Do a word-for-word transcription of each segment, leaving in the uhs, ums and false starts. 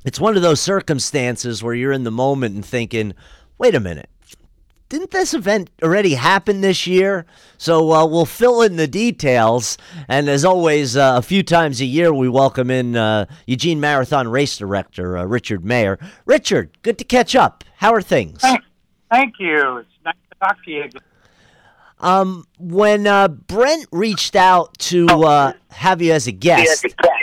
it's one of those circumstances where you're in the moment and thinking, wait a minute, didn't this event already happen this year? So uh, we'll fill in the details. And as always, uh, a few times a year, we welcome in uh, Eugene Marathon Race Director uh, Richard Mayer. Richard, good to catch up. How are things? Thank, thank you. It's nice to talk to you again. Um, when uh, Brent reached out to uh, have you as a guest,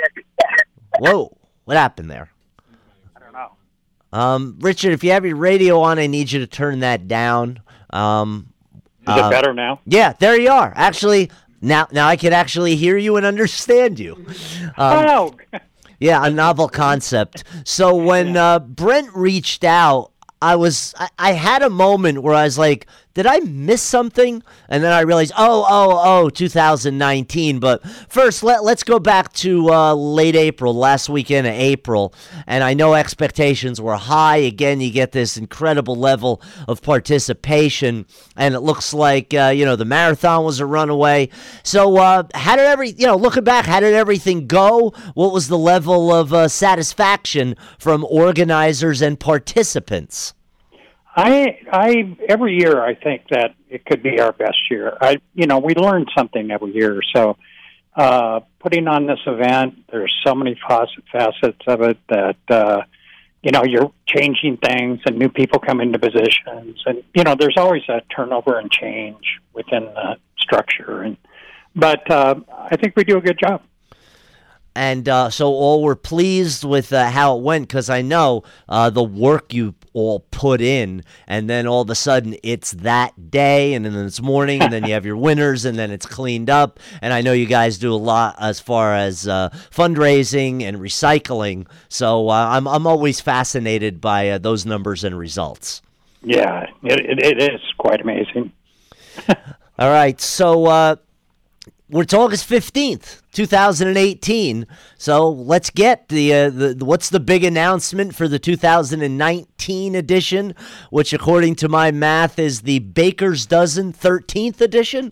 whoa, what happened there? I don't know. Um, Richard, if you have your radio on, I need you to turn that down. Um, Is uh, it better now? Yeah, there you are. Actually, now now I can actually hear you and understand you. Um, oh, yeah, a novel concept. So when uh, Brent reached out, I was I, I had a moment where I was like, did I miss something? And then I realized, oh, oh, oh, two thousand nineteen. But first, let, let's go back to uh, late April, last weekend of April. And I know expectations were high. Again, you get this incredible level of participation. And it looks like, uh, you know, the marathon was a runaway. So uh, how did every, you know, looking back, how did everything go? What was the level of uh, satisfaction from organizers and participants? I, I, every year I think that it could be our best year. I, you know, we learn something every year. So, uh, putting on this event, there's so many facet, facets of it that, uh, you know, you're changing things and new people come into positions, and you know, there's always a turnover and change within the structure. And but uh, I think we do a good job. And uh, so all were pleased with uh, how it went, because I know uh, the work you all put in, and then all of a sudden it's that day, and then it's morning, and then you have your winners, and then it's cleaned up. And I know you guys do a lot as far as uh, fundraising and recycling. So uh, I'm I'm always fascinated by uh, those numbers and results. Yeah, it, it, it is quite amazing. All right, so uh, we're to August fifteenth, two thousand eighteen. So let's get the, uh, the what's the big announcement for the two thousand nineteen edition, which according to my math is the Baker's Dozen thirteenth edition?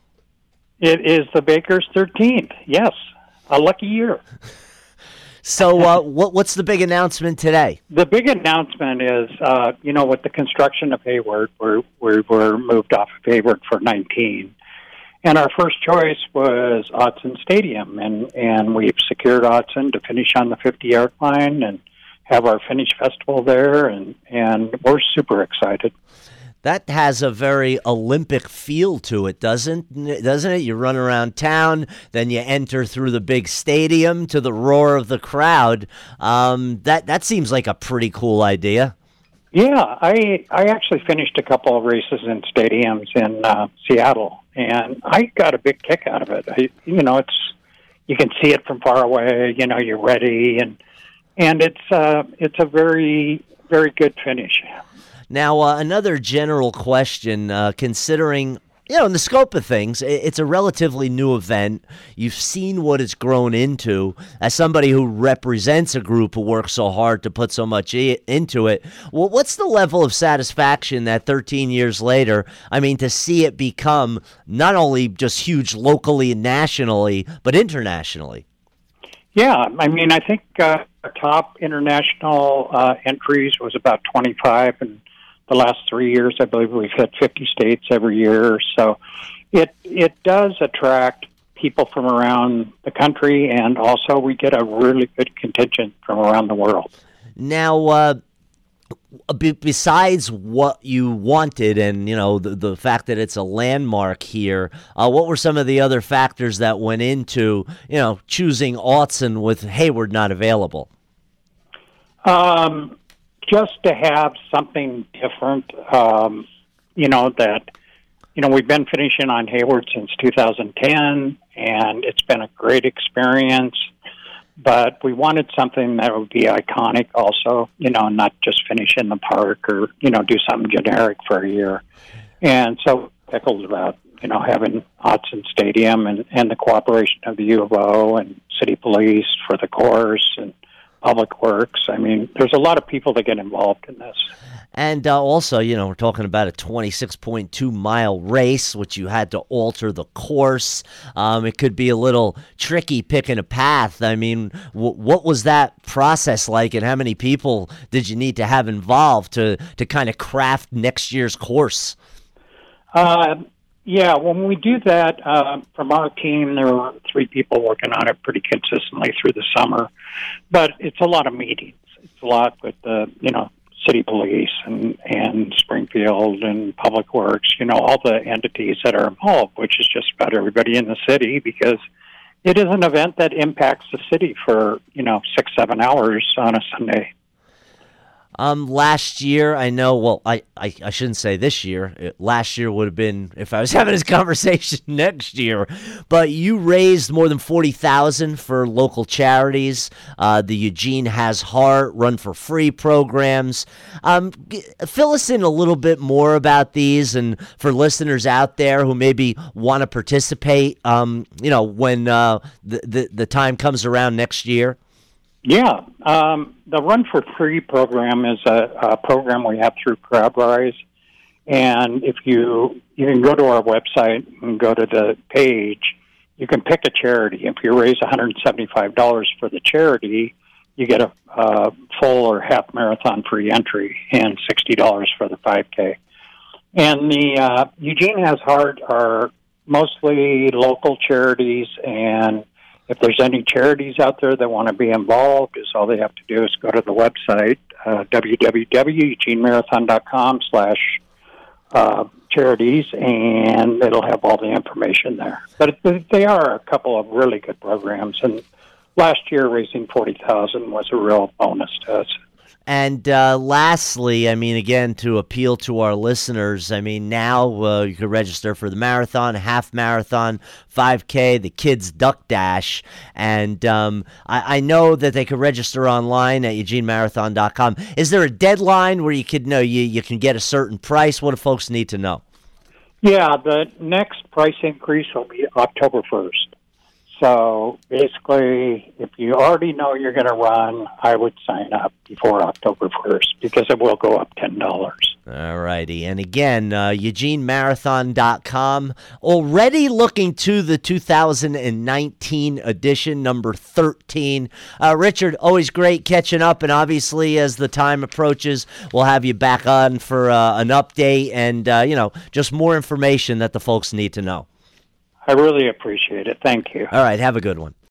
It is the Baker's thirteenth, yes. A lucky year. So uh, what what's the big announcement today? The big announcement is, uh, you know, with the construction of Hayward, we're, we're, we're moved off of Hayward for nineteen. And our first choice was Autzen Stadium, and, and we've secured Autzen to finish on the fifty-yard line and have our finish festival there, and, and we're super excited. That has a very Olympic feel to it, doesn't doesn't it? You run around town, then you enter through the big stadium to the roar of the crowd. Um, that that seems like a pretty cool idea. Yeah, I I actually finished a couple of races in stadiums in uh, Seattle, and I got a big kick out of it. I, you know, it's you can see it from far away. You know, you're ready, and and it's uh, it's a very very good finish. Now, uh, another general question, uh, considering, you know, in the scope of things, it's a relatively new event. You've seen what it's grown into. As somebody who represents a group who works so hard to put so much I- into it, well, what's the level of satisfaction that thirteen years later, I mean, to see it become not only just huge locally and nationally, but internationally? Yeah, I mean, I think uh, our top international uh, entries was about twenty-five, and the last three years, I believe we've hit fifty states every year. So it it does attract people from around the country, and also we get a really good contingent from around the world. Now, uh, b- besides what you wanted and, you know, the, the fact that it's a landmark here, uh, what were some of the other factors that went into, you know, choosing Autzen with Hayward not available? Um. Just to have something different, um, you know, that, you know, we've been finishing on Hayward since two thousand ten, and it's been a great experience, but we wanted something that would be iconic also, you know, not just finish in the park or, you know, do something generic for a year. And so tickled about, you know, having Autzen Stadium and, and the cooperation of the U of O and City Police for the course, and Public Works. I mean, there's a lot of people that get involved in this. And uh, also, you know, we're talking about a twenty-six point two mile race, which you had to alter the course. Um, it could be a little tricky picking a path. I mean, w- what was that process like, and how many people did you need to have involved to, to kind of craft next year's course? Uh, yeah, when we do that, uh, from our team, there were three people working on it pretty consistently through the summer. But it's a lot of meetings. It's a lot with the, you know, city police and, and Springfield and Public Works, you know, all the entities that are involved, which is just about everybody in the city, because it is an event that impacts the city for, you know, six, seven hours on a Sunday. Um, last year, I know, well, I, I, I shouldn't say this year. It, last year would have been if I was having this conversation next year. But you raised more than forty thousand dollars for local charities. Uh, the Eugene Has Heart, Run for Free programs. Um, g- fill us in a little bit more about these, and for listeners out there who maybe want to participate, um, you know, when uh, the, the, the time comes around next year. Yeah, um, the Run for Free program is a, a program we have through CrowdRise, and if you you can go to our website and go to the page, you can pick a charity. If you raise one hundred seventy-five dollars for the charity, you get a, a full or half marathon free entry, and sixty dollars for the five K. And the uh, Eugene Has Heart are mostly local charities, and if there's any charities out there that want to be involved, is all they have to do is go to the website, uh, w w w dot eugene marathon dot com slash charities, and it'll have all the information there. But it, they are a couple of really good programs, and last year raising forty thousand dollars was a real bonus to us. And uh, lastly, I mean, again, to appeal to our listeners, I mean, now uh, you can register for the marathon, half marathon, five K, the Kids Duck Dash. And um, I, I know that they can register online at eugene marathon dot com. Is there a deadline where you could know you, you can get a certain price? What do folks need to know? Yeah, the next price increase will be October first. So basically, if you already know you're going to run, I would sign up before October first, because it will go up ten dollars. All righty. And again, uh, eugene marathon dot com. Already looking to the two thousand nineteen edition, number thirteen. Uh, Richard, always great catching up. And obviously, as the time approaches, we'll have you back on for uh, an update and, uh, you know, just more information that the folks need to know. I really appreciate it. Thank you. All right. Have a good one.